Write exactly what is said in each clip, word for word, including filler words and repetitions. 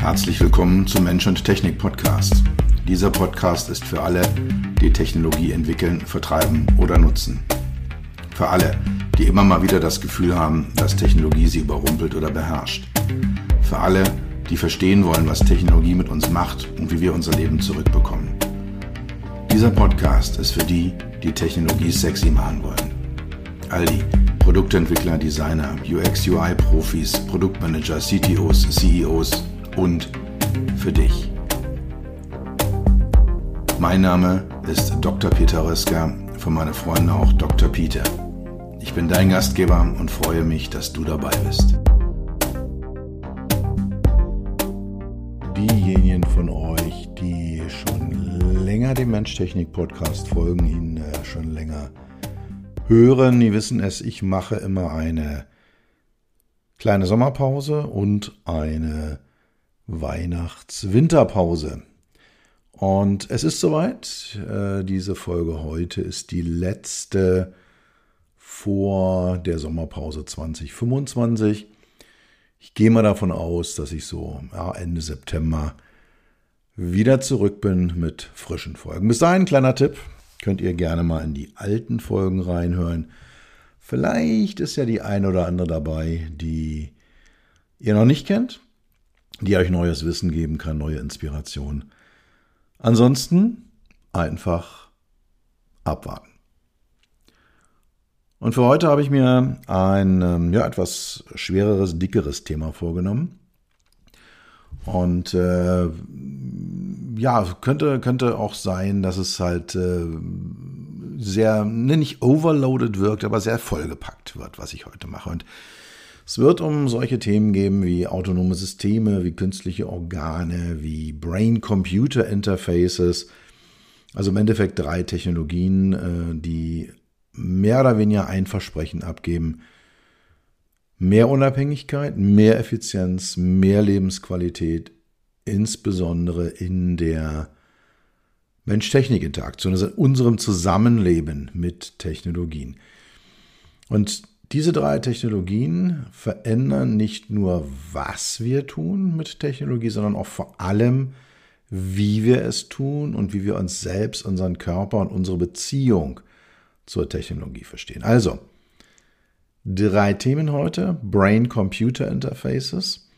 Herzlich willkommen zum Mensch und Technik Podcast. Dieser Podcast ist für alle, die Technologie entwickeln, vertreiben oder nutzen. Für alle, die immer mal wieder das Gefühl haben, dass Technologie sie überrumpelt oder beherrscht. Für alle, die verstehen wollen, was Technologie mit uns macht und wie wir unser Leben zurückbekommen. Dieser Podcast ist für die, die Technologie sexy machen wollen. All die Produktentwickler, Designer, U X U I-Profis, Produktmanager, C T Os, C E Os und für dich. Mein Name ist Doktor Peter Röska, von meinen Freunden auch Doktor Peter. Ich bin dein Gastgeber und freue mich, dass du dabei bist. Diejenigen von euch, die schon länger dem Mensch-Technik-Podcast folgen, ihn äh, schon länger hören, die wissen es, ich mache immer eine kleine Sommerpause und eine Weihnachts-Winterpause. Und es ist soweit, äh, diese Folge heute ist die letzte vor der Sommerpause zwanzig fünfundzwanzig. Ich gehe mal davon aus, dass ich so ja, Ende September wieder zurück bin mit frischen Folgen. Bis dahin, kleiner Tipp, könnt ihr gerne mal in die alten Folgen reinhören. Vielleicht ist ja die ein oder andere dabei, die ihr noch nicht kennt, die euch neues Wissen geben kann, neue Inspiration. Ansonsten einfach abwarten. Und für heute habe ich mir ein ja, etwas schwereres, dickeres Thema vorgenommen. Und äh, ja, könnte, könnte auch sein, dass es halt äh, sehr, nicht overloaded wirkt, aber sehr vollgepackt wird, was ich heute mache. Und es wird um solche Themen gehen wie autonome Systeme, wie künstliche Organe, wie Brain-Computer-Interfaces. Also im Endeffekt drei Technologien, äh, die mehr oder weniger ein Versprechen abgeben. Mehr Unabhängigkeit, mehr Effizienz, mehr Lebensqualität, insbesondere in der Mensch-Technik-Interaktion, also in unserem Zusammenleben mit Technologien. Und diese drei Technologien verändern nicht nur, was wir tun mit Technologie, sondern auch vor allem, wie wir es tun und wie wir uns selbst, unseren Körper und unsere Beziehung zur Technologie verstehen. Also, drei Themen heute: Brain-Computer-Interfaces,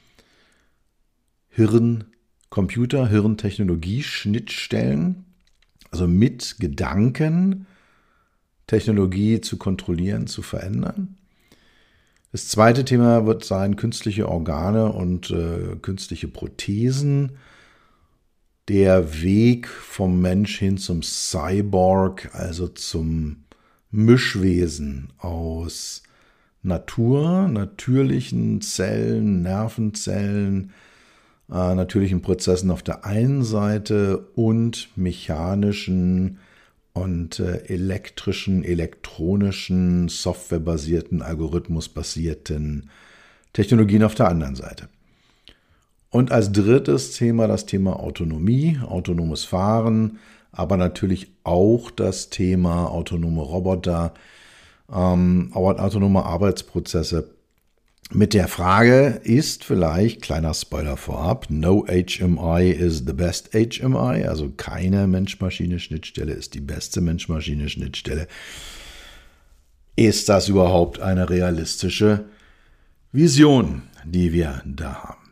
Hirn-Computer, Hirn-Technologie-Schnittstellen, also mit Gedanken Technologie zu kontrollieren, zu verändern. Das zweite Thema wird sein künstliche Organe und äh, künstliche Prothesen. Der Weg vom Mensch hin zum Cyborg, also zum Mischwesen aus Natur, natürlichen Zellen, Nervenzellen, äh, natürlichen Prozessen auf der einen Seite und mechanischen und äh, elektrischen, elektronischen, softwarebasierten, algorithmusbasierten Technologien auf der anderen Seite. Und als drittes Thema das Thema Autonomie, autonomes Fahren, aber natürlich auch das Thema autonome Roboter, ähm, autonome Arbeitsprozesse. Mit der Frage ist vielleicht, kleiner Spoiler vorab, no H M I is the best H M I, also keine Mensch-Maschine-Schnittstelle ist die beste Mensch-Maschine-Schnittstelle. Ist das überhaupt eine realistische Vision, die wir da haben?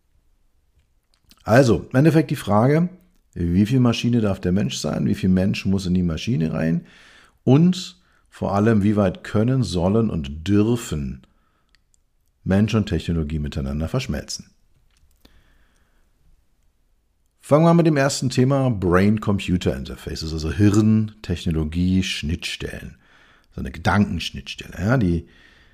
Also, im Endeffekt die Frage, wie viel Maschine darf der Mensch sein, wie viel Mensch muss in die Maschine rein und vor allem, wie weit können, sollen und dürfen Mensch und Technologie miteinander verschmelzen. Fangen wir mit dem ersten Thema Brain-Computer-Interfaces, also Hirn-Technologie-Schnittstellen, so eine Gedankenschnittstelle. Ja, die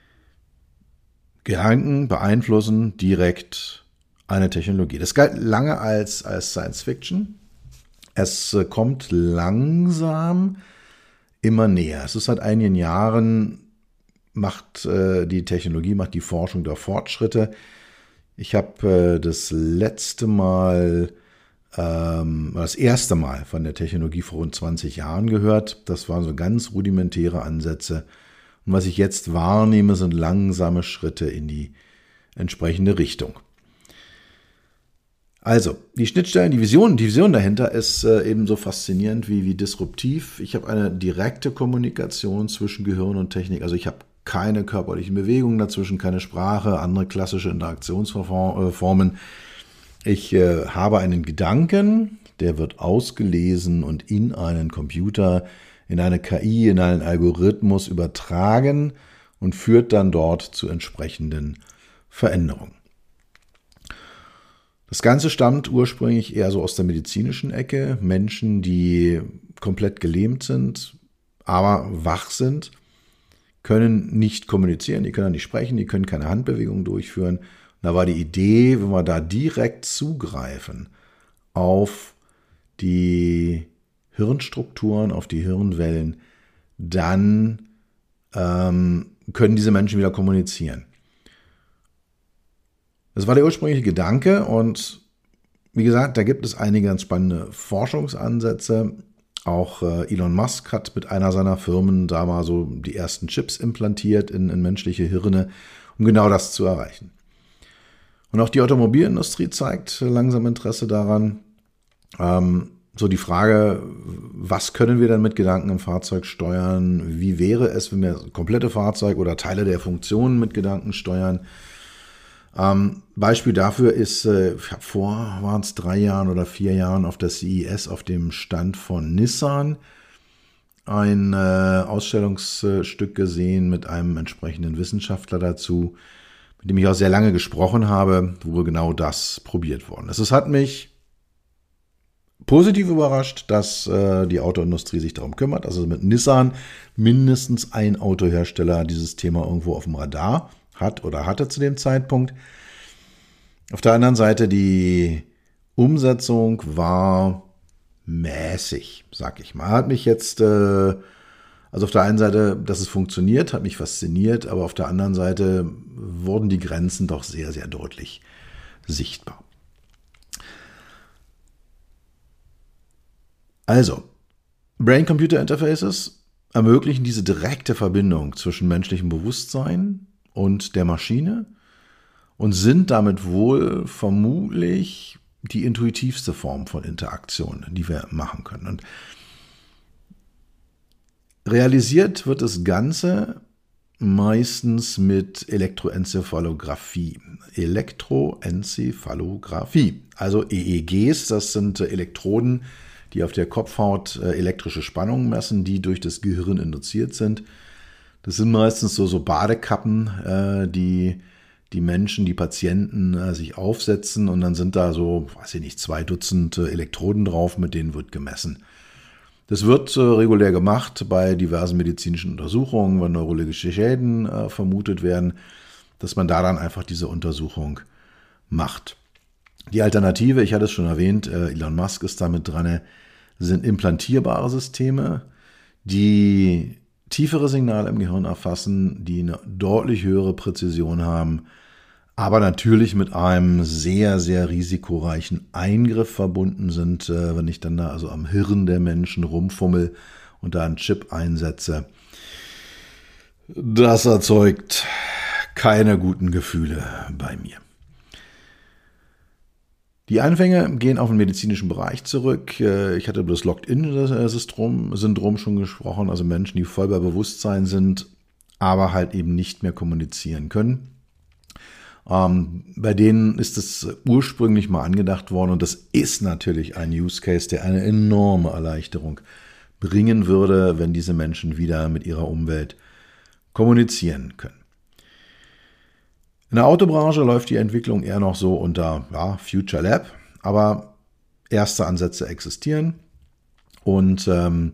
Gedanken beeinflussen direkt eine Technologie. Das galt lange als, als Science Fiction. Es kommt langsam immer näher. Es ist seit einigen Jahren, macht äh, die Technologie, macht die Forschung da Fortschritte. Ich habe äh, das letzte Mal, ähm, das erste Mal von der Technologie vor rund zwanzig Jahren gehört. Das waren so ganz rudimentäre Ansätze. Und was ich jetzt wahrnehme, sind langsame Schritte in die entsprechende Richtung. Also, die Schnittstellen, die Vision, die Vision dahinter ist äh, ebenso faszinierend wie, wie disruptiv. Ich habe eine direkte Kommunikation zwischen Gehirn und Technik. Also ich habe keine körperlichen Bewegungen dazwischen, keine Sprache, andere klassische Interaktionsformen. Ich äh, habe einen Gedanken, der wird ausgelesen und in einen Computer, in eine K I, in einen Algorithmus übertragen und führt dann dort zu entsprechenden Veränderungen. Das Ganze stammt ursprünglich eher so aus der medizinischen Ecke. Menschen, die komplett gelähmt sind, aber wach sind, können nicht kommunizieren, die können nicht sprechen, die können keine Handbewegungen durchführen. Und da war die Idee, wenn wir da direkt zugreifen auf die Hirnstrukturen, auf die Hirnwellen, dann ähm, können diese Menschen wieder kommunizieren. Das war der ursprüngliche Gedanke und wie gesagt, da gibt es einige ganz spannende Forschungsansätze. Auch äh, Elon Musk hat mit einer seiner Firmen da mal so die ersten Chips implantiert in, in menschliche Hirne, um genau das zu erreichen. Und auch die Automobilindustrie zeigt langsam Interesse daran. Ähm, so die Frage, was können wir denn mit Gedanken im Fahrzeug steuern? Wie wäre es, wenn wir das komplette Fahrzeug oder Teile der Funktionen mit Gedanken steuern? Ähm, Beispiel dafür ist, äh, ich habe vor, waren es drei Jahren oder vier Jahren auf der C E S auf dem Stand von Nissan ein äh, Ausstellungsstück gesehen mit einem entsprechenden Wissenschaftler dazu, mit dem ich auch sehr lange gesprochen habe, wo genau das probiert worden ist. Es hat mich positiv überrascht, dass äh, die Autoindustrie sich darum kümmert. Also mit Nissan mindestens ein Autohersteller dieses Thema irgendwo auf dem Radar hat oder hatte zu dem Zeitpunkt. Auf der anderen Seite, die Umsetzung war mäßig, sag ich mal. Hat mich jetzt, äh, also auf der einen Seite, dass es funktioniert, hat mich fasziniert, aber auf der anderen Seite wurden die Grenzen doch sehr, sehr deutlich sichtbar. Also, Brain-Computer-Interfaces ermöglichen diese direkte Verbindung zwischen menschlichem Bewusstsein und der Maschine und sind damit wohl vermutlich die intuitivste Form von Interaktion, die wir machen können. Und realisiert wird das Ganze meistens mit Elektroenzephalographie. Elektroenzephalographie, also E E Gs, das sind Elektroden, die auf der Kopfhaut elektrische Spannungen messen, die durch das Gehirn induziert sind. Das sind meistens so, so Badekappen, äh, die die Menschen, die Patienten äh, sich aufsetzen und dann sind da so, weiß ich nicht, zwei Dutzend äh, Elektroden drauf, mit denen wird gemessen. Das wird äh, regulär gemacht bei diversen medizinischen Untersuchungen, wenn neurologische Schäden äh, vermutet werden, dass man da dann einfach diese Untersuchung macht. Die Alternative, ich hatte es schon erwähnt, äh, Elon Musk ist damit dran, sind implantierbare Systeme, die tiefere Signale im Gehirn erfassen, die eine deutlich höhere Präzision haben, aber natürlich mit einem sehr, sehr risikoreichen Eingriff verbunden sind, wenn ich dann da also am Hirn der Menschen rumfummel und da einen Chip einsetze. Das erzeugt keine guten Gefühle bei mir. Die Anfänge gehen auf den medizinischen Bereich zurück. Ich hatte über das Locked-in-Syndrom schon gesprochen, also Menschen, die voll bei Bewusstsein sind, aber halt eben nicht mehr kommunizieren können. Ähm, bei denen ist es ursprünglich mal angedacht worden und das ist natürlich ein Use Case, der eine enorme Erleichterung bringen würde, wenn diese Menschen wieder mit ihrer Umwelt kommunizieren können. In der Autobranche läuft die Entwicklung eher noch so unter ja, Future Lab, aber erste Ansätze existieren und ähm,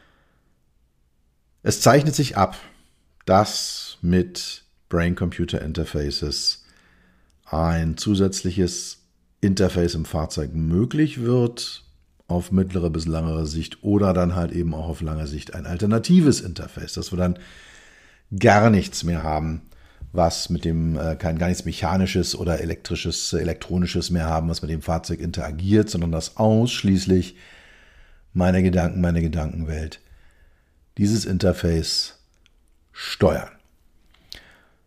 es zeichnet sich ab, dass mit Brain-Computer-Interfaces ein zusätzliches Interface im Fahrzeug möglich wird, auf mittlere bis langere Sicht oder dann halt eben auch auf lange Sicht ein alternatives Interface, dass wir dann gar nichts mehr haben, was mit dem, äh, kein gar nichts Mechanisches oder elektrisches, äh, Elektronisches mehr haben, was mit dem Fahrzeug interagiert, sondern dass ausschließlich meine Gedanken, meine Gedankenwelt dieses Interface steuern.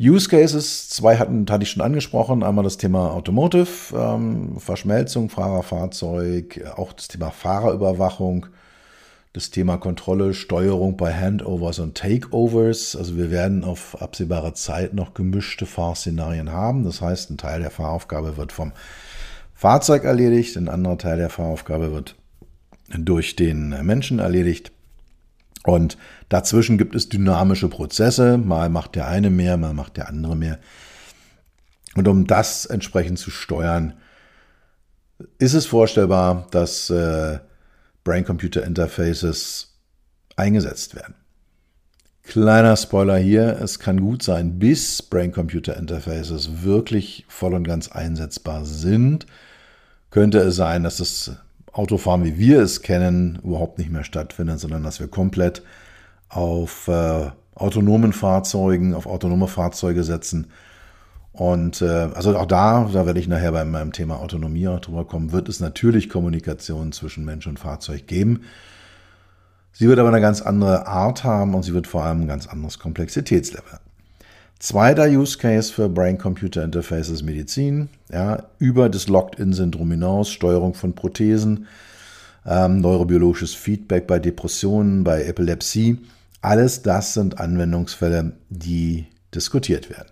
Use Cases, zwei hatten, hatte ich schon angesprochen. Einmal das Thema Automotive, ähm, Verschmelzung, Fahrerfahrzeug, auch das Thema Fahrerüberwachung, das Thema Kontrolle, Steuerung bei Handovers und Takeovers. Also wir werden auf absehbare Zeit noch gemischte Fahrszenarien haben. Das heißt, ein Teil der Fahraufgabe wird vom Fahrzeug erledigt, ein anderer Teil der Fahraufgabe wird durch den Menschen erledigt. Und dazwischen gibt es dynamische Prozesse. Mal macht der eine mehr, mal macht der andere mehr. Und um das entsprechend zu steuern, ist es vorstellbar, dass äh, Brain-Computer-Interfaces eingesetzt werden. Kleiner Spoiler hier, es kann gut sein, bis Brain-Computer-Interfaces wirklich voll und ganz einsetzbar sind, könnte es sein, dass das Autofahren, wie wir es kennen, überhaupt nicht mehr stattfindet, sondern dass wir komplett auf äh, autonomen Fahrzeugen, auf autonome Fahrzeuge setzen. Und äh, also auch da, da werde ich nachher bei meinem Thema Autonomie auch drüber kommen, wird es natürlich Kommunikation zwischen Mensch und Fahrzeug geben. Sie wird aber eine ganz andere Art haben und sie wird vor allem ein ganz anderes Komplexitätslevel haben. Zweiter Use Case für Brain-Computer-Interfaces Medizin, ja, über das Locked-in-Syndrom hinaus, Steuerung von Prothesen, ähm, neurobiologisches Feedback bei Depressionen, bei Epilepsie. Alles das sind Anwendungsfälle, die diskutiert werden.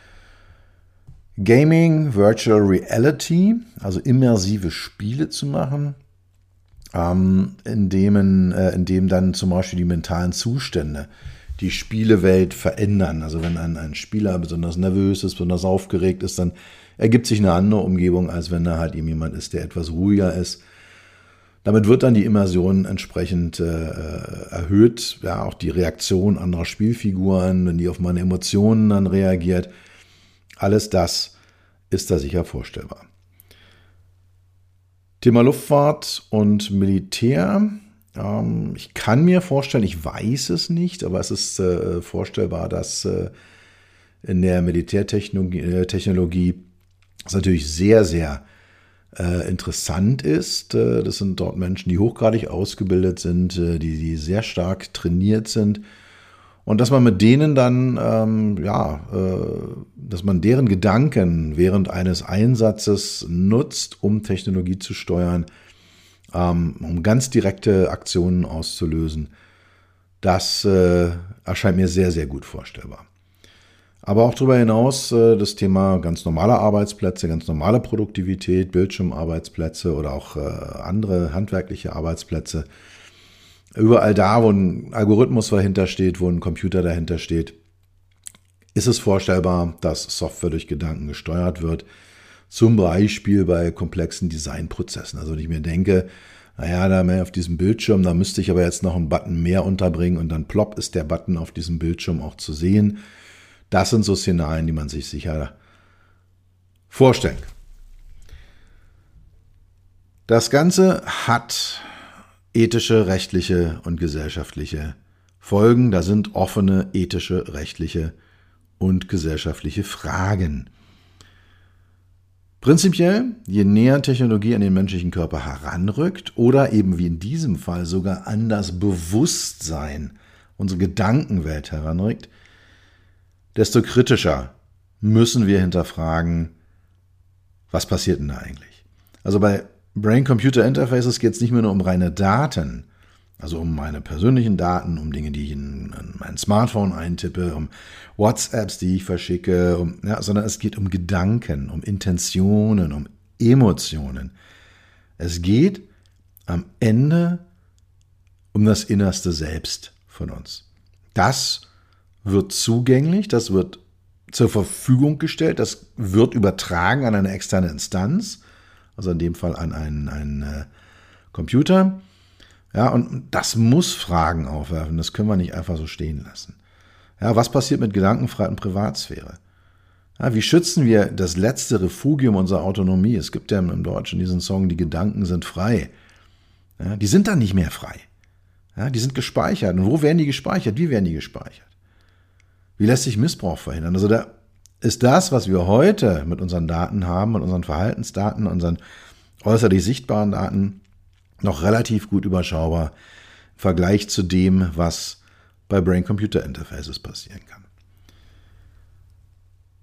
Gaming, Virtual Reality, also immersive Spiele zu machen, ähm, in dem, äh, in dem dann zum Beispiel die mentalen Zustände die Spielewelt verändern. Also wenn ein, ein Spieler besonders nervös ist, besonders aufgeregt ist, dann ergibt sich eine andere Umgebung, als wenn da halt eben jemand ist, der etwas ruhiger ist. Damit wird dann die Immersion entsprechend äh, erhöht. Ja, auch die Reaktion anderer Spielfiguren, wenn die auf meine Emotionen dann reagiert. Alles das ist da sicher vorstellbar. Thema Luftfahrt und Militär. Ähm, ich kann mir vorstellen, ich weiß es nicht, aber es ist äh, vorstellbar, dass äh, in der Militärtechnologie äh, Technologie es natürlich sehr, sehr äh, interessant ist. Äh, das sind dort Menschen, die hochgradig ausgebildet sind, äh, die, die sehr stark trainiert sind. Und dass man mit denen dann, ähm, ja, äh, dass man deren Gedanken während eines Einsatzes nutzt, um Technologie zu steuern, ähm, um ganz direkte Aktionen auszulösen, das äh, erscheint mir sehr, sehr gut vorstellbar. Aber auch darüber hinaus äh, das Thema ganz normale Arbeitsplätze, ganz normale Produktivität, Bildschirmarbeitsplätze oder auch äh, andere handwerkliche Arbeitsplätze. Überall da, wo ein Algorithmus dahinter steht, wo ein Computer dahinter steht, ist es vorstellbar, dass Software durch Gedanken gesteuert wird. Zum Beispiel bei komplexen Designprozessen. Also wenn ich mir denke, naja, da mehr auf diesem Bildschirm, da müsste ich aber jetzt noch einen Button mehr unterbringen und dann plopp ist der Button auf diesem Bildschirm auch zu sehen. Das sind so Szenarien, die man sich sicher vorstellen kann. Das Ganze hat ethische, rechtliche und gesellschaftliche Folgen. Da sind offene ethische, rechtliche und gesellschaftliche Fragen. Prinzipiell, je näher Technologie an den menschlichen Körper heranrückt oder eben wie in diesem Fall sogar an das Bewusstsein, unsere Gedankenwelt heranrückt, desto kritischer müssen wir hinterfragen, was passiert denn da eigentlich? Also bei Brain-Computer-Interfaces geht es nicht mehr nur um reine Daten, also um meine persönlichen Daten, um Dinge, die ich in, in mein Smartphone eintippe, um WhatsApps, die ich verschicke, um, ja, sondern es geht um Gedanken, um Intentionen, um Emotionen. Es geht am Ende um das innerste Selbst von uns. Das wird zugänglich, das wird zur Verfügung gestellt, das wird übertragen an eine externe Instanz, also in dem Fall an einen, einen äh, Computer. Ja, und das muss Fragen aufwerfen, das können wir nicht einfach so stehen lassen. Ja, was passiert mit Gedankenfreiheit und Privatsphäre? Ja, wie schützen wir das letzte Refugium unserer Autonomie? Es gibt ja im Deutschen diesen Song, die Gedanken sind frei. Ja, die sind dann nicht mehr frei. Ja, die sind gespeichert. Und wo werden die gespeichert? Wie werden die gespeichert? Wie lässt sich Missbrauch verhindern? Also da ist das, was wir heute mit unseren Daten haben, mit unseren Verhaltensdaten, unseren äußerlich sichtbaren Daten, noch relativ gut überschaubar im Vergleich zu dem, was bei Brain-Computer-Interfaces passieren kann.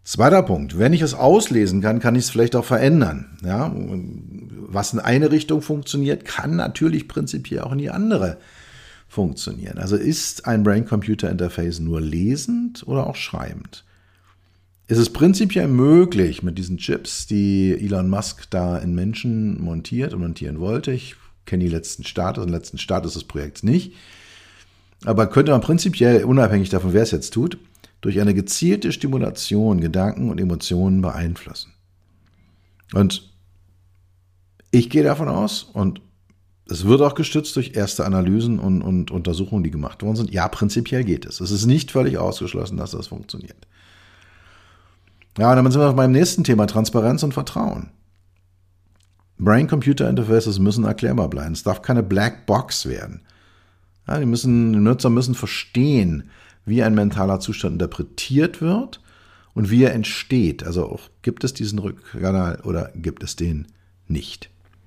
Zweiter Punkt, wenn ich es auslesen kann, kann ich es vielleicht auch verändern. Ja, was in eine Richtung funktioniert, kann natürlich prinzipiell auch in die andere funktionieren. Also ist ein Brain-Computer-Interface nur lesend oder auch schreibend? Es ist prinzipiell möglich mit diesen Chips, die Elon Musk da in Menschen montiert und montieren wollte. Ich kenne die letzten Status, den letzten Status des Projekts nicht. Aber könnte man prinzipiell, unabhängig davon, wer es jetzt tut, durch eine gezielte Stimulation Gedanken und Emotionen beeinflussen. Und ich gehe davon aus, und es wird auch gestützt durch erste Analysen und, und Untersuchungen, die gemacht worden sind, ja, prinzipiell geht es. Es ist nicht völlig ausgeschlossen, dass das funktioniert. Ja, und dann sind wir beim nächsten Thema, Transparenz und Vertrauen. Brain-Computer-Interfaces müssen erklärbar bleiben. Es darf keine Black Box werden. Ja, die, müssen, die Nutzer müssen verstehen, wie ein mentaler Zustand interpretiert wird und wie er entsteht. Also auch, gibt es diesen Rückkanal oder gibt es den nicht?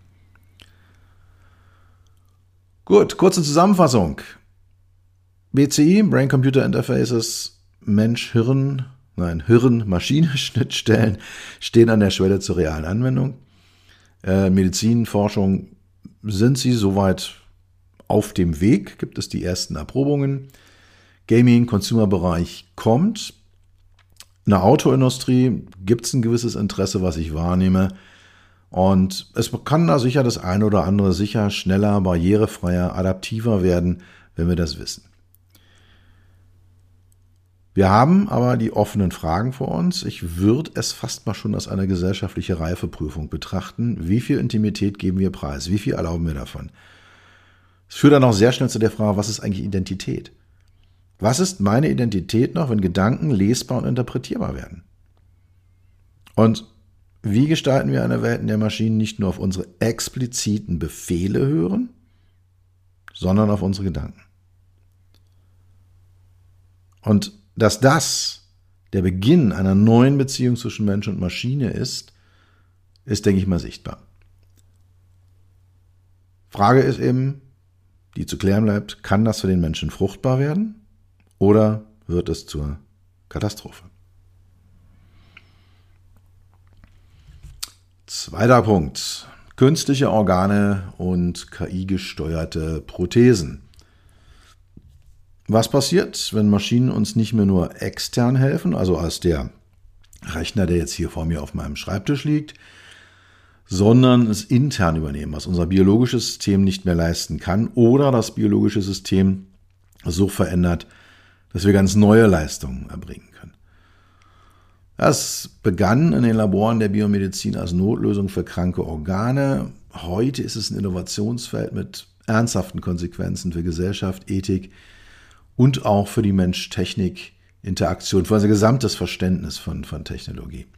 Gut, kurze Zusammenfassung. B C I, Brain-Computer Interfaces, Mensch-Hirn, nein, Hirn-Maschine-Schnittstellen stehen an der Schwelle zur realen Anwendung. Äh, Medizinforschung, sind sie soweit auf dem Weg? Gibt es die ersten Erprobungen? Gaming, Consumer-Bereich kommt. In der Autoindustrie gibt es ein gewisses Interesse, was ich wahrnehme. Und es kann da sicher das eine oder andere sicher schneller, barrierefreier, adaptiver werden, wenn wir das wissen. Wir haben aber die offenen Fragen vor uns. Ich würde es fast mal schon als eine gesellschaftliche Reifeprüfung betrachten. Wie viel Intimität geben wir preis? Wie viel erlauben wir davon? Es führt dann auch sehr schnell zu der Frage, was ist eigentlich Identität? Was ist meine Identität noch, wenn Gedanken lesbar und interpretierbar werden? Und wie gestalten wir eine Welt, in der Maschinen nicht nur auf unsere expliziten Befehle hören, sondern auf unsere Gedanken? Und dass das der Beginn einer neuen Beziehung zwischen Mensch und Maschine ist, ist, denke ich mal, sichtbar. Frage ist eben, die zu klären bleibt, kann das für den Menschen fruchtbar werden oder wird es zur Katastrophe? Zweiter Punkt, künstliche Organe und K I-gesteuerte Prothesen. Was passiert, wenn Maschinen uns nicht mehr nur extern helfen, also als der Rechner, der jetzt hier vor mir auf meinem Schreibtisch liegt, sondern es intern übernehmen, was unser biologisches System nicht mehr leisten kann oder das biologische System so verändert, dass wir ganz neue Leistungen erbringen können. Das begann in den Laboren der Biomedizin als Notlösung für kranke Organe. Heute ist es ein Innovationsfeld mit ernsthaften Konsequenzen für Gesellschaft, Ethik und auch für die Mensch-Technik-Interaktion, für unser gesamtes Verständnis von, von Technologie.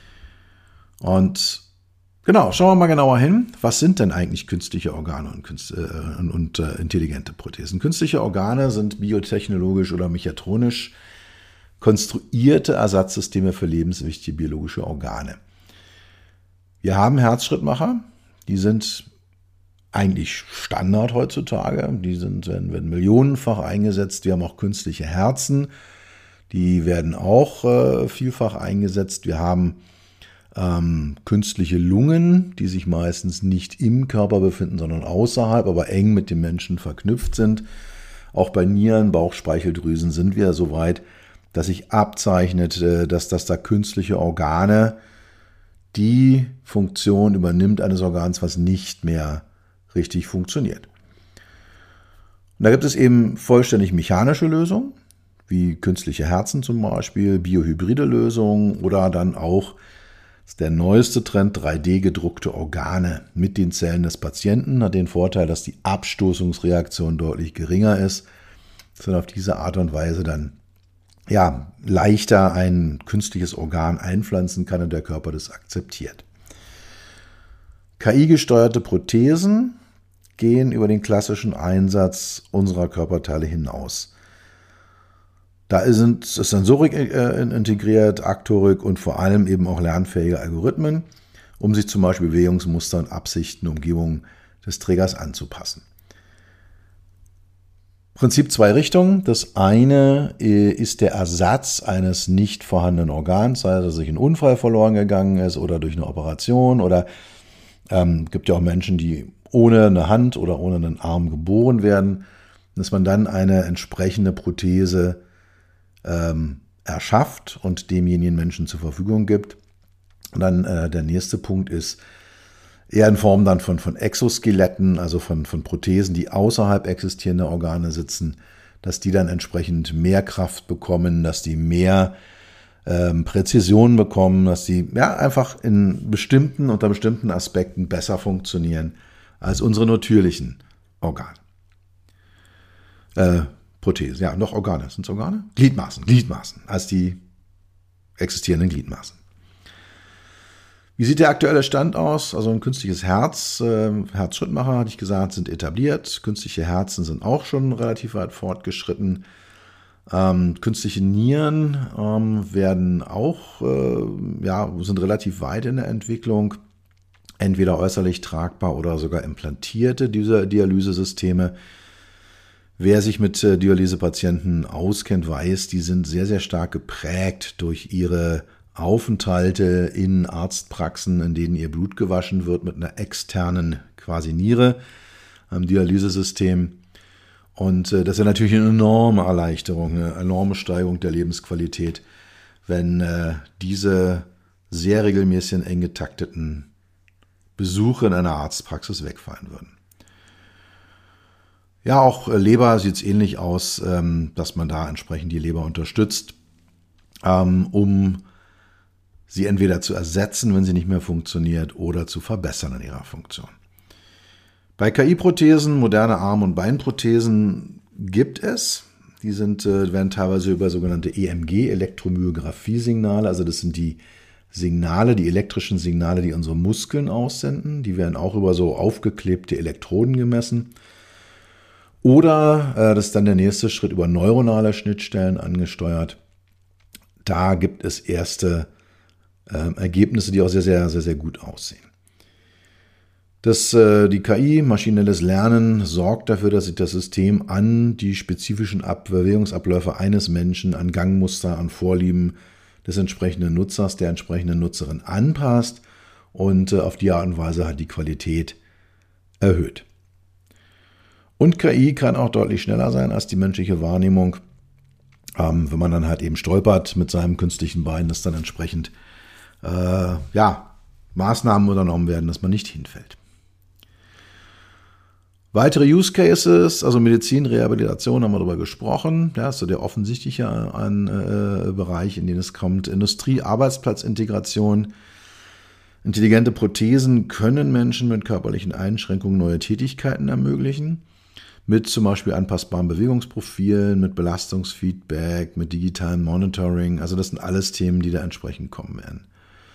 Und genau, schauen wir mal genauer hin. Was sind denn eigentlich künstliche Organe und, Künst, äh, und, und äh, intelligente Prothesen? Künstliche Organe sind biotechnologisch oder mechatronisch konstruierte Ersatzsysteme für lebenswichtige biologische Organe. Wir haben Herzschrittmacher, die sind eigentlich Standard heutzutage. Die sind, werden, werden millionenfach eingesetzt. Wir haben auch künstliche Herzen, die werden auch äh, vielfach eingesetzt. Wir haben ähm, künstliche Lungen, die sich meistens nicht im Körper befinden, sondern außerhalb, aber eng mit dem Menschen verknüpft sind. Auch bei Nieren, Bauchspeicheldrüsen sind wir so weit, dass sich abzeichnet, äh, dass das da künstliche Organe die Funktion übernimmt eines Organs, was nicht mehr richtig funktioniert. Und da gibt es eben vollständig mechanische Lösungen, wie künstliche Herzen zum Beispiel, biohybride Lösungen oder dann auch, das ist der neueste Trend, drei D gedruckte Organe mit den Zellen des Patienten. Hat den Vorteil, dass die Abstoßungsreaktion deutlich geringer ist, dass man auf diese Art und Weise dann ja, leichter ein künstliches Organ einpflanzen kann und der Körper das akzeptiert. K I-gesteuerte Prothesen gehen über den klassischen Einsatz unserer Körperteile hinaus. Da ist Sensorik integriert, Aktorik und vor allem eben auch lernfähige Algorithmen, um sich zum Beispiel Bewegungsmuster und Absichten, Umgebung des Trägers anzupassen. Prinzip zwei Richtungen. Das eine ist der Ersatz eines nicht vorhandenen Organs, sei es, dass durch einen Unfall verloren gegangen ist oder durch eine Operation oder ähm, gibt ja auch Menschen, die ohne eine Hand oder ohne einen Arm geboren werden, dass man dann eine entsprechende Prothese ähm, erschafft und demjenigen Menschen zur Verfügung gibt. Und dann äh, der nächste Punkt ist eher in Form dann von, von Exoskeletten, also von, von Prothesen, die außerhalb existierender Organe sitzen, dass die dann entsprechend mehr Kraft bekommen, dass die mehr ähm, Präzision bekommen, dass die ja einfach in bestimmten, unter bestimmten Aspekten besser funktionieren als unsere natürlichen Organe. Äh, Prothesen, ja, noch Organe. Sind es Organe? Gliedmaßen, Gliedmaßen, als die existierenden Gliedmaßen. Wie sieht der aktuelle Stand aus? Also ein künstliches Herz, äh, Herzschrittmacher, hatte ich gesagt, sind etabliert. Künstliche Herzen sind auch schon relativ weit fortgeschritten. Ähm, künstliche Nieren ähm, werden auch, äh, ja, sind relativ weit in der Entwicklung. Entweder äußerlich tragbar oder sogar implantierte diese Dialysesysteme. Wer sich mit äh, Dialysepatienten auskennt, weiß, die sind sehr, sehr stark geprägt durch ihre Aufenthalte in Arztpraxen, in denen ihr Blut gewaschen wird mit einer externen quasi Niere am Dialysesystem. Und äh, das ist natürlich eine enorme Erleichterung, eine enorme Steigerung der Lebensqualität, wenn äh, diese sehr regelmäßigen, eng getakteten Besuche in einer Arztpraxis wegfallen würden. Ja, auch äh, Leber sieht es ähnlich aus, ähm, dass man da entsprechend die Leber unterstützt, ähm, um sie entweder zu ersetzen, wenn sie nicht mehr funktioniert, oder zu verbessern in ihrer Funktion. Bei K I-Prothesen, moderne Arm- und Beinprothesen gibt es. Die sind, äh, werden teilweise über sogenannte E M G, Elektromyographie-Signale, also das sind die Signale, die elektrischen Signale, die unsere Muskeln aussenden. Die werden auch über so aufgeklebte Elektroden gemessen. Oder, äh, das ist dann der nächste Schritt, über neuronale Schnittstellen angesteuert. Da gibt es erste äh, Ergebnisse, die auch sehr, sehr, sehr, sehr gut aussehen. Das, äh, die K I, maschinelles Lernen, sorgt dafür, dass sich das System an die spezifischen Ab- Bewegungsabläufe eines Menschen, an Gangmuster, an Vorlieben des entsprechenden Nutzers, der entsprechenden Nutzerin anpasst und äh, auf die Art und Weise hat die Qualität erhöht. Und K I kann auch deutlich schneller sein als die menschliche Wahrnehmung, ähm, wenn man dann halt eben stolpert mit seinem künstlichen Bein, dass dann entsprechend äh, ja, Maßnahmen unternommen werden, dass man nicht hinfällt. Weitere Use Cases, also Medizin, Rehabilitation, haben wir darüber gesprochen. Ja, ist so der offensichtliche ein, äh, Bereich, in den es kommt. Industrie, Arbeitsplatzintegration. Intelligente Prothesen können Menschen mit körperlichen Einschränkungen neue Tätigkeiten ermöglichen. Mit zum Beispiel anpassbaren Bewegungsprofilen, mit Belastungsfeedback, mit digitalem Monitoring. Also das sind alles Themen, die da entsprechend kommen werden.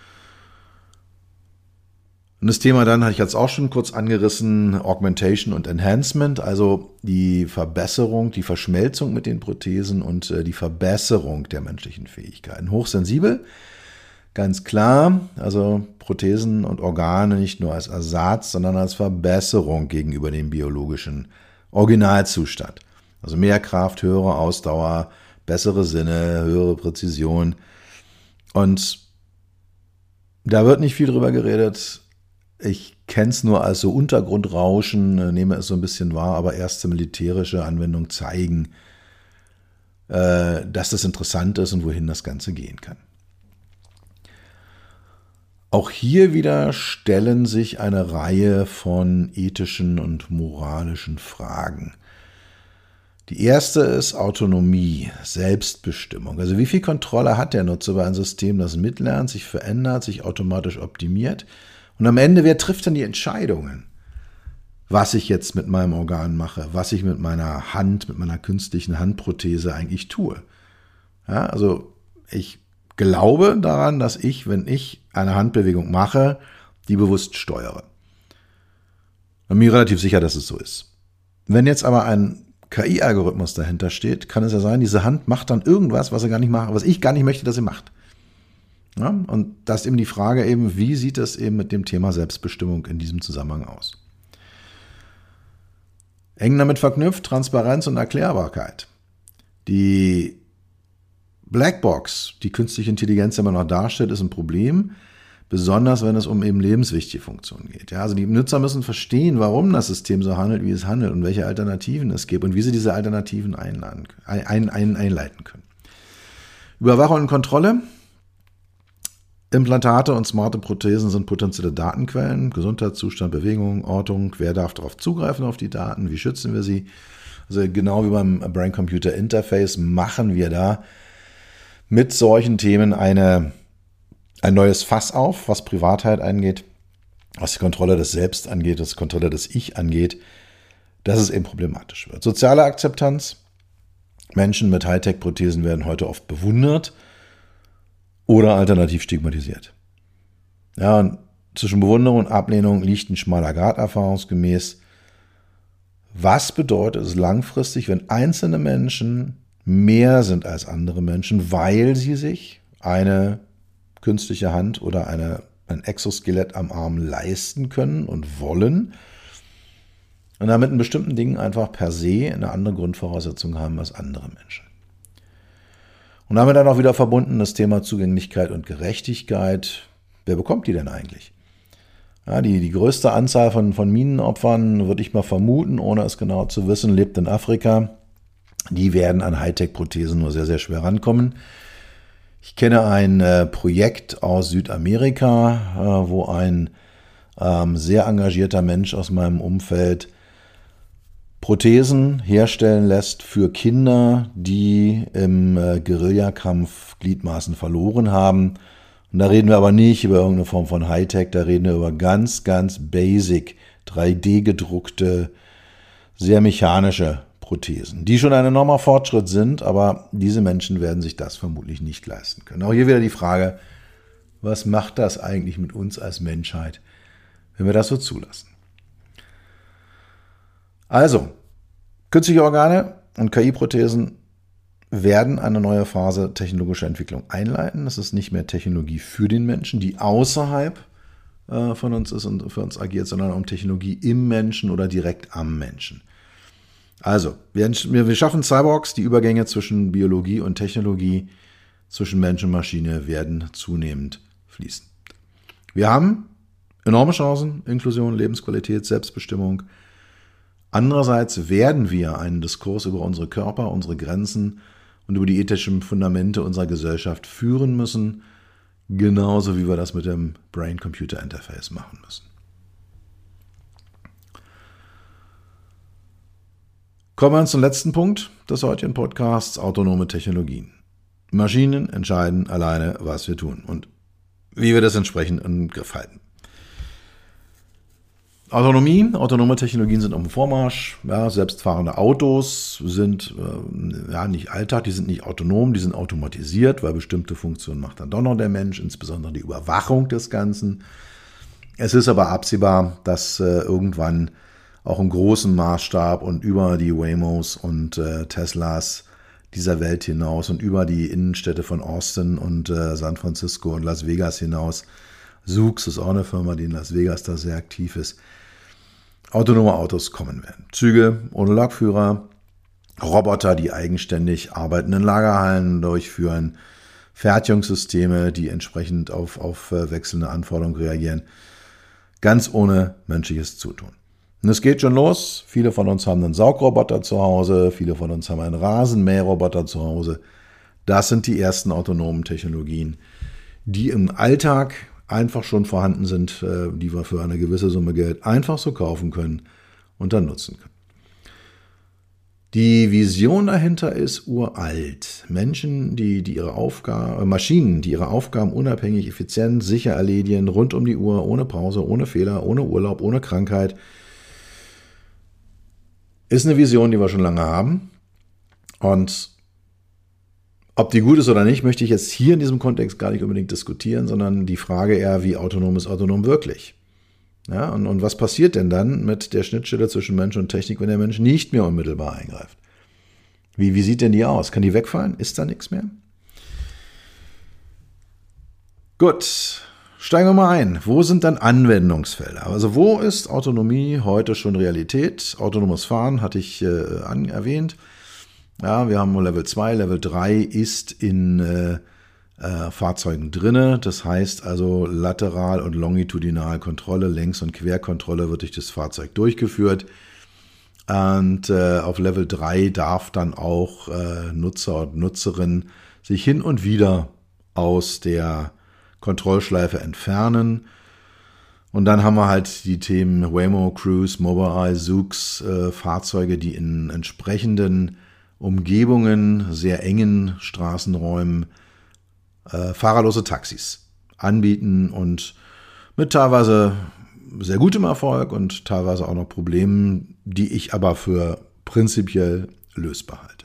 Und das Thema dann, hatte ich jetzt auch schon kurz angerissen, Augmentation und Enhancement, also die Verbesserung, die Verschmelzung mit den Prothesen und die Verbesserung der menschlichen Fähigkeiten. Hochsensibel, ganz klar, also Prothesen und Organe nicht nur als Ersatz, sondern als Verbesserung gegenüber dem biologischen Originalzustand. Also mehr Kraft, höhere Ausdauer, bessere Sinne, höhere Präzision. Und da wird nicht viel drüber geredet. Ich kenne es nur als so Untergrundrauschen, nehme es so ein bisschen wahr, aber erste militärische Anwendungen zeigen, äh, dass das interessant ist und wohin das Ganze gehen kann. Auch hier wieder stellen sich eine Reihe von ethischen und moralischen Fragen. Die erste ist Autonomie, Selbstbestimmung. Also wie viel Kontrolle hat der Nutzer über ein System, das mitlernt, sich verändert, sich automatisch optimiert? Und am Ende, wer trifft denn die Entscheidungen? Was ich jetzt mit meinem Organ mache, was ich mit meiner Hand, mit meiner künstlichen Handprothese eigentlich tue. Ja, also ich glaube daran, dass ich, wenn ich eine Handbewegung mache, die bewusst steuere. Und mir relativ sicher, dass es so ist. Wenn jetzt aber ein K I-Algorithmus dahinter steht, kann es ja sein, diese Hand macht dann irgendwas, was er gar nicht macht, was ich gar nicht möchte, dass sie macht. Ja, und das ist eben die Frage eben, wie sieht es eben mit dem Thema Selbstbestimmung in diesem Zusammenhang aus? Eng damit verknüpft Transparenz und Erklärbarkeit. Die Blackbox, die künstliche Intelligenz immer noch darstellt, ist ein Problem, besonders wenn es um eben lebenswichtige Funktionen geht. Ja, also die Nutzer müssen verstehen, warum das System so handelt, wie es handelt und welche Alternativen es gibt und wie sie diese Alternativen einladen, ein, ein, einleiten können. Überwachung und Kontrolle. Implantate und smarte Prothesen sind potenzielle Datenquellen. Gesundheitszustand, Bewegung, Ortung. Wer darf darauf zugreifen auf die Daten? Wie schützen wir sie? Also genau wie beim Brain-Computer-Interface machen wir da mit solchen Themen eine, ein neues Fass auf, was Privatheit angeht, was die Kontrolle des Selbst angeht, was die Kontrolle des Ich angeht, dass es eben problematisch wird. Soziale Akzeptanz. Menschen mit Hightech-Prothesen werden heute oft bewundert oder alternativ stigmatisiert. Ja, und zwischen Bewunderung und Ablehnung liegt ein schmaler Grat erfahrungsgemäß. Was bedeutet es langfristig, wenn einzelne Menschen mehr sind als andere Menschen, weil sie sich eine künstliche Hand oder eine, ein Exoskelett am Arm leisten können und wollen und damit in bestimmten Dingen einfach per se eine andere Grundvoraussetzung haben als andere Menschen. Und damit dann auch wieder verbunden das Thema Zugänglichkeit und Gerechtigkeit. Wer bekommt die denn eigentlich? Ja, die, die größte Anzahl von, von Minenopfern, würde ich mal vermuten, ohne es genau zu wissen, lebt in Afrika. Die werden an Hightech-Prothesen nur sehr, sehr schwer rankommen. Ich kenne ein äh, Projekt aus Südamerika, äh, wo ein ähm, sehr engagierter Mensch aus meinem Umfeld Prothesen herstellen lässt für Kinder, die im äh, Guerillakampf Gliedmaßen verloren haben. Und da reden wir aber nicht über irgendeine Form von Hightech, da reden wir über ganz, ganz basic, drei D gedruckte, sehr mechanische Prothesen, die schon ein enormer Fortschritt sind, aber diese Menschen werden sich das vermutlich nicht leisten können. Auch hier wieder die Frage, was macht das eigentlich mit uns als Menschheit, wenn wir das so zulassen? Also, künstliche Organe und K I-Prothesen werden eine neue Phase technologischer Entwicklung einleiten. Das ist nicht mehr Technologie für den Menschen, die außerhalb äh, von uns ist und für uns agiert, sondern um Technologie im Menschen oder direkt am Menschen. Also, wir, wir schaffen Cyborgs, die Übergänge zwischen Biologie und Technologie, zwischen Mensch und Maschine werden zunehmend fließen. Wir haben enorme Chancen, Inklusion, Lebensqualität, Selbstbestimmung. Andererseits werden wir einen Diskurs über unsere Körper, unsere Grenzen und über die ethischen Fundamente unserer Gesellschaft führen müssen, genauso wie wir das mit dem Brain-Computer-Interface machen müssen. Kommen wir zum letzten Punkt des heutigen Podcasts, autonome Technologien. Maschinen entscheiden alleine, was wir tun und wie wir das entsprechend im Griff halten. Autonomie, autonome Technologien sind auf dem Vormarsch. Ja, selbstfahrende Autos sind äh, ja nicht Alltag, die sind nicht autonom, die sind automatisiert, weil bestimmte Funktionen macht dann doch noch der Mensch, insbesondere die Überwachung des Ganzen. Es ist aber absehbar, dass äh, irgendwann auch im großen Maßstab und über die Waymos und äh, Teslas dieser Welt hinaus und über die Innenstädte von Austin und äh, San Francisco und Las Vegas hinaus, Zoox ist auch eine Firma, die in Las Vegas da sehr aktiv ist, autonome Autos kommen werden. Züge ohne Lokführer, Roboter, die eigenständig arbeiten in Lagerhallen durchführen, Fertigungssysteme, die entsprechend auf, auf wechselnde Anforderungen reagieren, ganz ohne menschliches Zutun. Und es geht schon los. Viele von uns haben einen Saugroboter zu Hause, viele von uns haben einen Rasenmäherroboter zu Hause. Das sind die ersten autonomen Technologien, die im Alltag einfach schon vorhanden sind, die wir für eine gewisse Summe Geld einfach so kaufen können und dann nutzen können. Die Vision dahinter ist uralt. Menschen, die, die ihre Aufgaben, Maschinen, die ihre Aufgaben unabhängig, effizient, sicher erledigen, rund um die Uhr, ohne Pause, ohne Fehler, ohne Urlaub, ohne Krankheit, ist eine Vision, die wir schon lange haben. Und ob die gut ist oder nicht, möchte ich jetzt hier in diesem Kontext gar nicht unbedingt diskutieren, sondern die Frage eher, wie autonom ist autonom wirklich? Ja, und, und was passiert denn dann mit der Schnittstelle zwischen Mensch und Technik, wenn der Mensch nicht mehr unmittelbar eingreift? Wie, wie sieht denn die aus? Kann die wegfallen? Ist da nichts mehr? Gut, steigen wir mal ein. Wo sind dann Anwendungsfelder? Also wo ist Autonomie heute schon Realität? Autonomes Fahren hatte ich äh, an, erwähnt. Ja, wir haben Level zwei, Level drei ist in äh, äh, Fahrzeugen drinne. Das heißt also lateral und longitudinal Kontrolle, Längs- und Querkontrolle wird durch das Fahrzeug durchgeführt. Und äh, auf Level drei darf dann auch äh, Nutzer und Nutzerin sich hin und wieder aus der Kontrollschleife entfernen. Und dann haben wir halt die Themen Waymo, Cruise, Mobileye, Zoox, äh, Fahrzeuge, die in entsprechenden Umgebungen, sehr engen Straßenräumen äh, fahrerlose Taxis anbieten und mit teilweise sehr gutem Erfolg und teilweise auch noch Problemen, die ich aber für prinzipiell lösbar halte.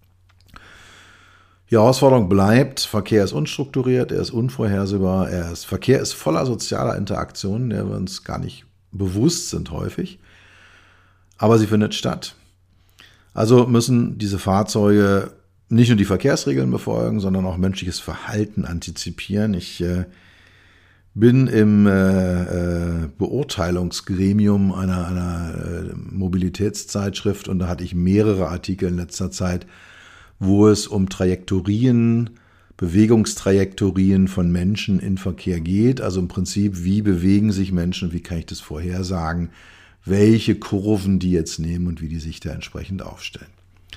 Die Herausforderung bleibt, Verkehr ist unstrukturiert, er ist unvorhersehbar, er ist, Verkehr ist voller sozialer Interaktionen, der wir uns gar nicht bewusst sind häufig, aber sie findet statt. Also müssen diese Fahrzeuge nicht nur die Verkehrsregeln befolgen, sondern auch menschliches Verhalten antizipieren. Ich äh, bin im äh, äh, Beurteilungsgremium einer, einer äh, Mobilitätszeitschrift und da hatte ich mehrere Artikel in letzter Zeit, wo es um Trajektorien, Bewegungstrajektorien von Menschen in Verkehr geht. Also im Prinzip, wie bewegen sich Menschen, wie kann ich das vorhersagen, welche Kurven die jetzt nehmen und wie die sich da entsprechend aufstellen.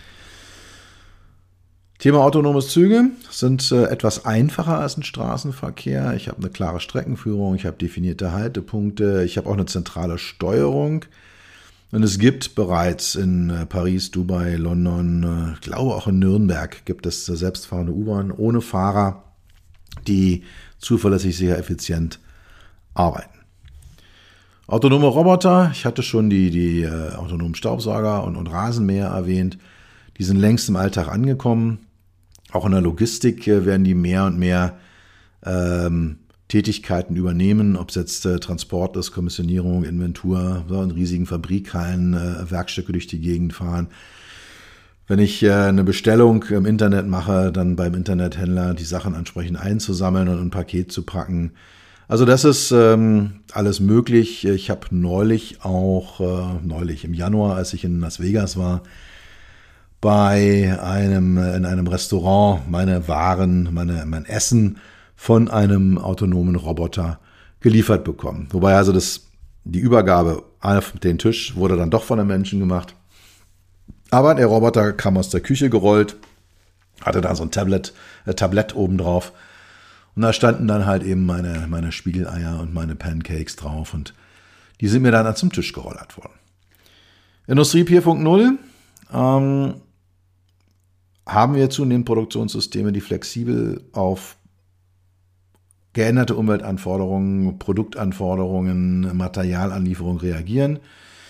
Thema autonomes Züge sind äh, etwas einfacher als ein Straßenverkehr. Ich habe eine klare Streckenführung, ich habe definierte Haltepunkte, ich habe auch eine zentrale Steuerung. Und es gibt bereits in äh, Paris, Dubai, London, äh, ich glaube auch in Nürnberg gibt es äh, selbstfahrende U-Bahn ohne Fahrer, die zuverlässig, sicher, effizient arbeiten. Autonome Roboter, ich hatte schon die, die äh, autonomen Staubsauger und, und Rasenmäher erwähnt, die sind längst im Alltag angekommen. Auch in der Logistik äh, werden die mehr und mehr ähm, Tätigkeiten übernehmen, ob es jetzt äh, Transport ist, Kommissionierung, Inventur, so in riesigen Fabrikhallen, äh, Werkstücke durch die Gegend fahren. Wenn ich äh, eine Bestellung im Internet mache, dann beim Internethändler die Sachen entsprechend einzusammeln und ein Paket zu packen. Also das ist ähm, alles möglich. Ich habe neulich auch, äh, neulich im Januar, als ich in Las Vegas war, bei einem, in einem Restaurant meine Waren, meine, mein Essen von einem autonomen Roboter geliefert bekommen. Wobei also das, die Übergabe auf den Tisch wurde dann doch von einem Menschen gemacht. Aber der Roboter kam aus der Küche gerollt, hatte da so ein Tablet, äh, Tablett oben drauf. Und da standen dann halt eben meine, meine Spiegeleier und meine Pancakes drauf. Und die sind mir dann zum Tisch gerollert worden. Industrie vier Punkt null ähm, haben wir zunehmend Produktionssysteme, die flexibel auf geänderte Umweltanforderungen, Produktanforderungen, Materialanlieferung reagieren.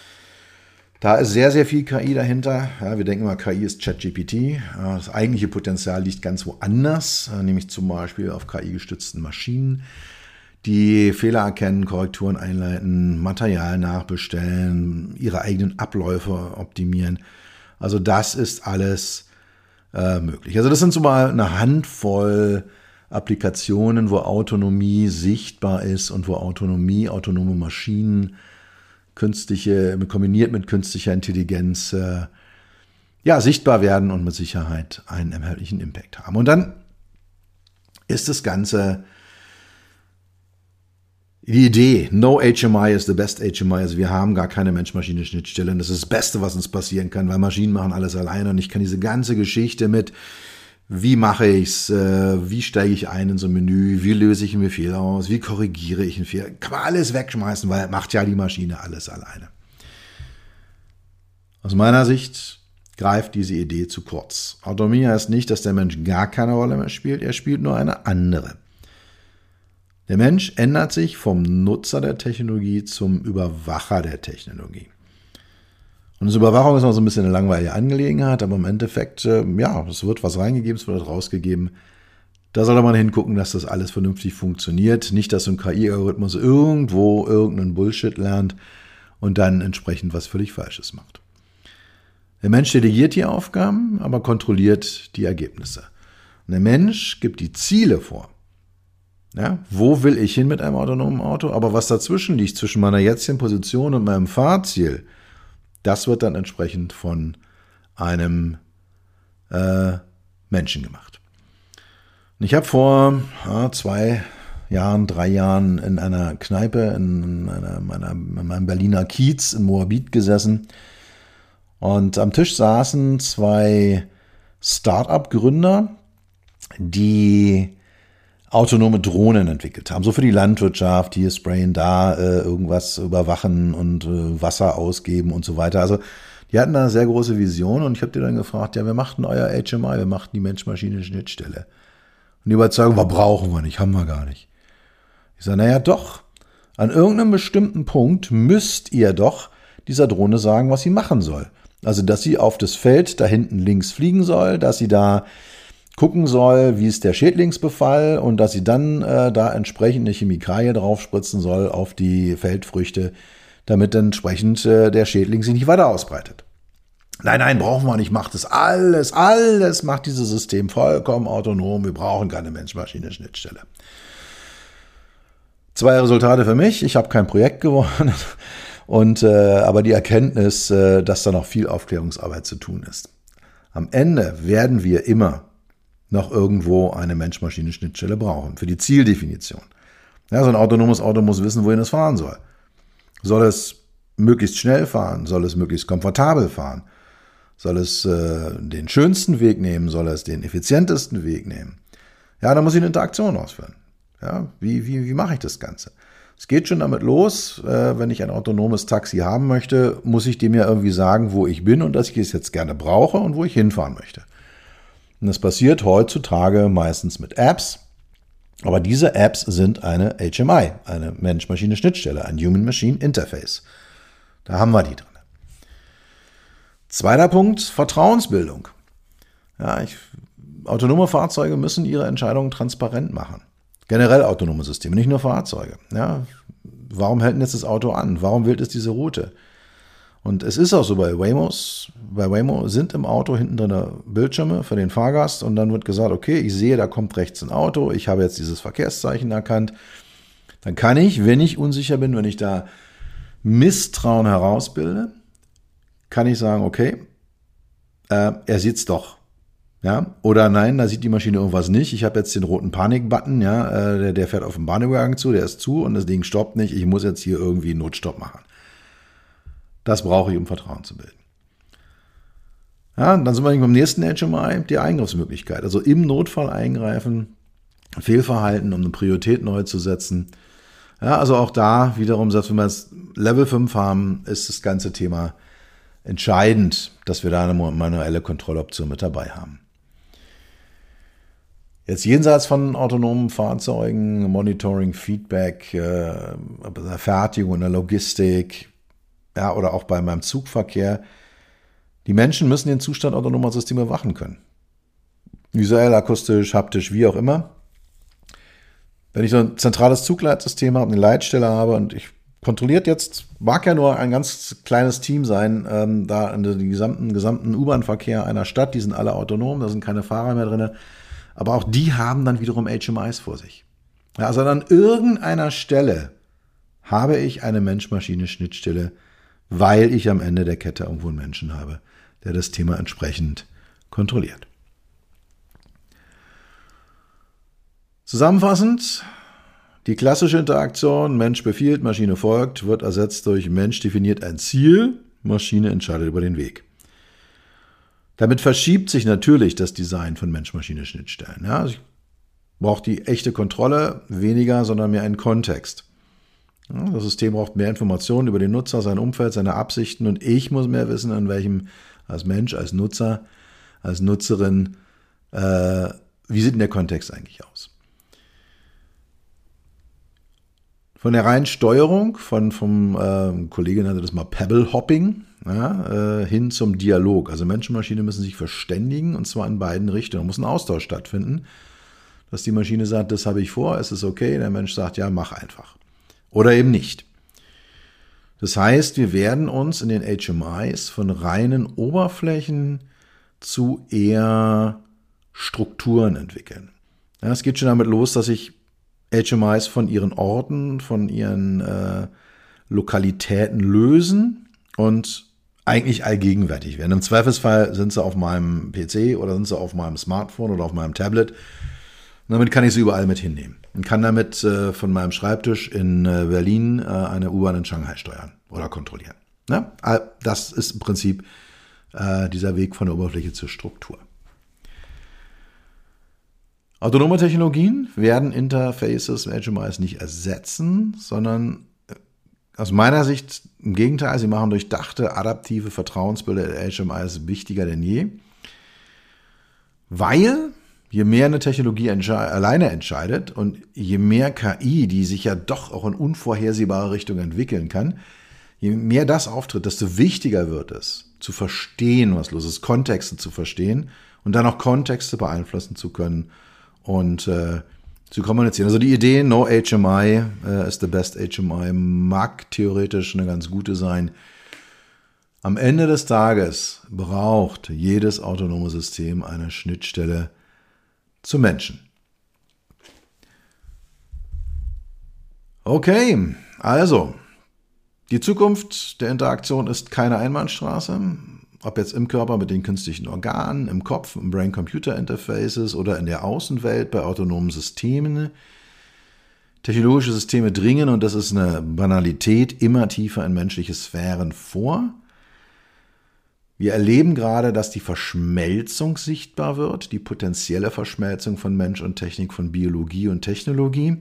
Da ist sehr, sehr viel K I dahinter. Ja, wir denken mal, K I ist ChatGPT. Das eigentliche Potenzial liegt ganz woanders, nämlich zum Beispiel auf K I-gestützten Maschinen, die Fehler erkennen, Korrekturen einleiten, Material nachbestellen, ihre eigenen Abläufe optimieren. Also das ist alles äh, möglich. Also das sind so mal eine Handvoll Applikationen, wo Autonomie sichtbar ist und wo Autonomie, autonome Maschinen, künstliche, kombiniert mit künstlicher Intelligenz, äh, ja, sichtbar werden und mit Sicherheit einen erheblichen Impact haben. Und dann ist das Ganze die Idee, no H M I is the best H M I, also wir haben gar keine Mensch-Maschine-Schnittstelle und das ist das Beste, was uns passieren kann, weil Maschinen machen alles alleine und ich kann diese ganze Geschichte mit wie mache ich's, äh, wie steige ich ein in so ein Menü, wie löse ich einen Befehl aus, wie korrigiere ich einen Fehler, kann man alles wegschmeißen, weil macht ja die Maschine alles alleine. Aus meiner Sicht greift diese Idee zu kurz. Autonomie heißt nicht, dass der Mensch gar keine Rolle mehr spielt, er spielt nur eine andere. Der Mensch ändert sich vom Nutzer der Technologie zum Überwacher der Technologie. Und das Überwachung ist noch so ein bisschen eine langweilige Angelegenheit, aber im Endeffekt, äh, ja, es wird was reingegeben, es wird rausgegeben. Da sollte man hingucken, dass das alles vernünftig funktioniert. Nicht, dass so ein K I-Algorithmus irgendwo irgendeinen Bullshit lernt und dann entsprechend was völlig Falsches macht. Der Mensch delegiert die Aufgaben, aber kontrolliert die Ergebnisse. Und der Mensch gibt die Ziele vor. Ja, wo will ich hin mit einem autonomen Auto? Aber was dazwischen liegt, zwischen meiner jetzigen Position und meinem Fahrziel, das wird dann entsprechend von einem äh, Menschen gemacht. Und ich habe vor ja, zwei Jahren, drei Jahren in einer Kneipe in, einer, meiner, in meinem Berliner Kiez in Moabit gesessen. Und am Tisch saßen zwei Start-up-Gründer, die autonome Drohnen entwickelt haben. So für die Landwirtschaft, hier sprayen, da äh, irgendwas überwachen und äh, Wasser ausgeben und so weiter. Also die hatten da eine sehr große Vision und ich habe die dann gefragt, ja, wer macht denn euer H M I? Wer macht die Mensch-Maschine-Schnittstelle? Und die Überzeugung war, brauchen wir nicht, haben wir gar nicht. Ich sage, naja doch, an irgendeinem bestimmten Punkt müsst ihr doch dieser Drohne sagen, was sie machen soll. Also, dass sie auf das Feld da hinten links fliegen soll, dass sie da gucken soll, wie ist der Schädlingsbefall und dass sie dann äh, da entsprechend eine Chemikalie draufspritzen soll auf die Feldfrüchte, damit entsprechend äh, der Schädling sich nicht weiter ausbreitet. Nein, nein, brauchen wir nicht, macht das alles, alles macht dieses System vollkommen autonom, wir brauchen keine Mensch-Maschine-Schnittstelle. Zwei Resultate für mich, ich habe kein Projekt gewonnen, und, äh, aber die Erkenntnis, äh, dass da noch viel Aufklärungsarbeit zu tun ist. Am Ende werden wir immer noch irgendwo eine Mensch-Maschine-Schnittstelle brauchen für die Zieldefinition. Ja, so ein autonomes Auto muss wissen, wohin es fahren soll. Soll es möglichst schnell fahren? Soll es möglichst komfortabel fahren? Soll es äh, den schönsten Weg nehmen? Soll es den effizientesten Weg nehmen? Ja, da muss ich eine Interaktion ausführen. Ja, wie, wie, wie mache ich das Ganze? Es geht schon damit los, äh, wenn ich ein autonomes Taxi haben möchte, muss ich dem ja irgendwie sagen, wo ich bin und dass ich es jetzt gerne brauche und wo ich hinfahren möchte. Und das passiert heutzutage meistens mit Apps, aber diese Apps sind eine H M I, eine Mensch-Maschine-Schnittstelle, ein Human-Machine-Interface. Da haben wir die drin. Zweiter Punkt, Vertrauensbildung. Ja, ich, autonome Fahrzeuge müssen ihre Entscheidungen transparent machen. Generell autonome Systeme, nicht nur Fahrzeuge. Ja, warum hält denn jetzt das Auto an? Warum wählt es diese Route? Und es ist auch so bei Waymos, bei Waymo sind im Auto hinten drin Bildschirme für den Fahrgast und dann wird gesagt, okay, ich sehe, da kommt rechts ein Auto, ich habe jetzt dieses Verkehrszeichen erkannt. Dann kann ich, wenn ich unsicher bin, wenn ich da Misstrauen herausbilde, kann ich sagen, okay, äh, er sieht's doch. Ja, oder nein, da sieht die Maschine irgendwas nicht. Ich habe jetzt den roten Panik-Button, ja, äh, der, der fährt auf den Bahnübergang zu, der ist zu und das Ding stoppt nicht. Ich muss jetzt hier irgendwie einen Notstopp machen. Das brauche ich, um Vertrauen zu bilden. Ja, dann sind wir beim nächsten H M I, die Eingriffsmöglichkeit. Also im Notfall eingreifen, Fehlverhalten, um eine Priorität neu zu setzen. Ja, also auch da wiederum, selbst wenn wir jetzt Level fünf haben, ist das ganze Thema entscheidend, dass wir da eine manuelle Kontrolloption mit dabei haben. Jetzt jenseits von autonomen Fahrzeugen, Monitoring, Feedback, äh, der Fertigung und der Logistik, ja, oder auch bei meinem Zugverkehr. Die Menschen müssen den Zustand autonomer Systeme überwachen können. Visuell, akustisch, haptisch, wie auch immer. Wenn ich so ein zentrales Zugleitsystem habe, eine Leitstelle habe und ich kontrolliert jetzt, mag ja nur ein ganz kleines Team sein, ähm, da in den gesamten, gesamten U-Bahn-Verkehr einer Stadt, die sind alle autonom, da sind keine Fahrer mehr drin. Aber auch die haben dann wiederum H M Is vor sich. Ja, also an irgendeiner Stelle habe ich eine Mensch-Maschine-Schnittstelle, weil ich am Ende der Kette irgendwo einen Menschen habe, der das Thema entsprechend kontrolliert. Zusammenfassend, die klassische Interaktion, Mensch befiehlt, Maschine folgt, wird ersetzt durch Mensch definiert ein Ziel, Maschine entscheidet über den Weg. Damit verschiebt sich natürlich das Design von Mensch-Maschine-Schnittstellen. Ja, also ich brauche die echte Kontrolle weniger, sondern mehr einen Kontext. Ja, das System braucht mehr Informationen über den Nutzer, sein Umfeld, seine Absichten und ich muss mehr wissen, in welchem, als Mensch, als Nutzer, als Nutzerin, äh, wie sieht denn der Kontext eigentlich aus? Von der reinen Steuerung, von, vom äh, Kollege nannte das mal Pebble Hopping, ja, äh, hin zum Dialog. Also Mensch und Maschine müssen sich verständigen und zwar in beiden Richtungen. Da muss ein Austausch stattfinden, dass die Maschine sagt, das habe ich vor, es ist okay. Der Mensch sagt, ja, mach einfach. Oder eben nicht. Das heißt, wir werden uns in den H M Is von reinen Oberflächen zu eher Strukturen entwickeln. Ja, es geht schon damit los, dass ich H M Is von ihren Orten, von ihren äh, Lokalitäten lösen und eigentlich allgegenwärtig werden. Im Zweifelsfall sind sie auf meinem P C oder sind sie auf meinem Smartphone oder auf meinem Tablet. Und damit kann ich sie überall mit hinnehmen und kann damit äh, von meinem Schreibtisch in äh, Berlin äh, eine U-Bahn in Shanghai steuern oder kontrollieren. Ne? Das ist im Prinzip äh, dieser Weg von der Oberfläche zur Struktur. Autonome Technologien werden Interfaces mit H M Is nicht ersetzen, sondern aus meiner Sicht im Gegenteil, sie machen durchdachte, adaptive Vertrauensbilder der H M Is wichtiger denn je, weil je mehr eine Technologie entsche- alleine entscheidet und je mehr K I, die sich ja doch auch in unvorhersehbare Richtung entwickeln kann, je mehr das auftritt, desto wichtiger wird es, zu verstehen, was los ist, Kontexte zu verstehen und dann auch Kontexte beeinflussen zu können und äh, zu kommunizieren. Also die Idee, no H M I äh, is the best H M I, mag theoretisch eine ganz gute sein. Am Ende des Tages braucht jedes autonome System eine Schnittstelle zum Menschen. Okay, also, die Zukunft der Interaktion ist keine Einbahnstraße. Ob jetzt im Körper mit den künstlichen Organen, im Kopf, im Brain-Computer-Interfaces oder in der Außenwelt bei autonomen Systemen. Technologische Systeme dringen, und das ist eine Banalität, immer tiefer in menschliche Sphären vor. Wir erleben gerade, dass die Verschmelzung sichtbar wird, die potenzielle Verschmelzung von Mensch und Technik, von Biologie und Technologie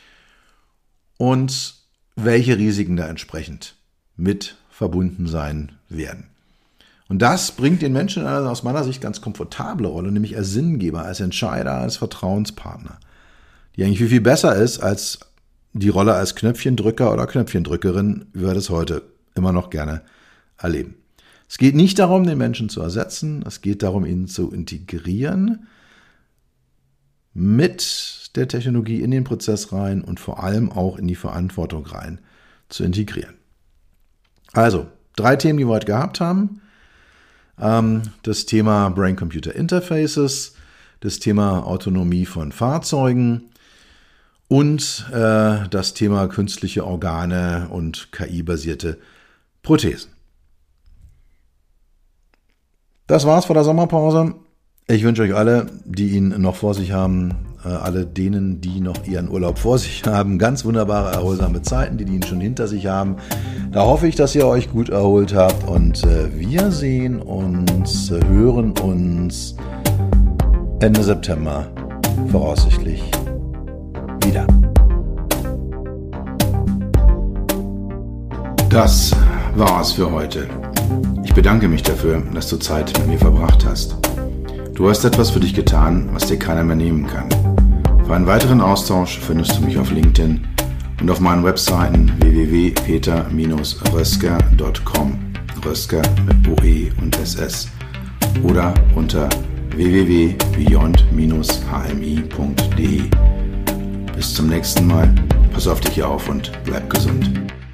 und welche Risiken da entsprechend mit verbunden sein werden. Und das bringt den Menschen in eine aus meiner Sicht ganz komfortable Rolle, nämlich als Sinngeber, als Entscheider, als Vertrauenspartner, die eigentlich viel, viel besser ist als die Rolle als Knöpfchendrücker oder Knöpfchendrückerin, wie wir das heute immer noch gerne erleben. Es geht nicht darum, den Menschen zu ersetzen, es geht darum, ihn zu integrieren mit der Technologie in den Prozess rein und vor allem auch in die Verantwortung rein zu integrieren. Also, drei Themen, die wir heute gehabt haben. Das Thema Brain-Computer-Interfaces, das Thema Autonomie von Fahrzeugen und äh, das Thema künstliche Organe und K I-basierte Prothesen. Das war's vor der Sommerpause. Ich wünsche euch alle, die ihn noch vor sich haben, äh, alle denen, die noch ihren Urlaub vor sich haben, ganz wunderbare, erholsame Zeiten, die, die ihn schon hinter sich haben. Da hoffe ich, dass ihr euch gut erholt habt und äh, wir sehen uns, äh, hören uns Ende September voraussichtlich wieder. Das war's für heute. Ich bedanke mich dafür, dass du Zeit mit mir verbracht hast. Du hast etwas für dich getan, was dir keiner mehr nehmen kann. Für einen weiteren Austausch findest du mich auf LinkedIn und auf meinen Webseiten w w w punkt peter Bindestrich rösker punkt com, Rösker mit O E und S S, oder unter w w w punkt beyond Bindestrich h m i punkt d e. Bis zum nächsten Mal, pass auf dich auf und bleib gesund.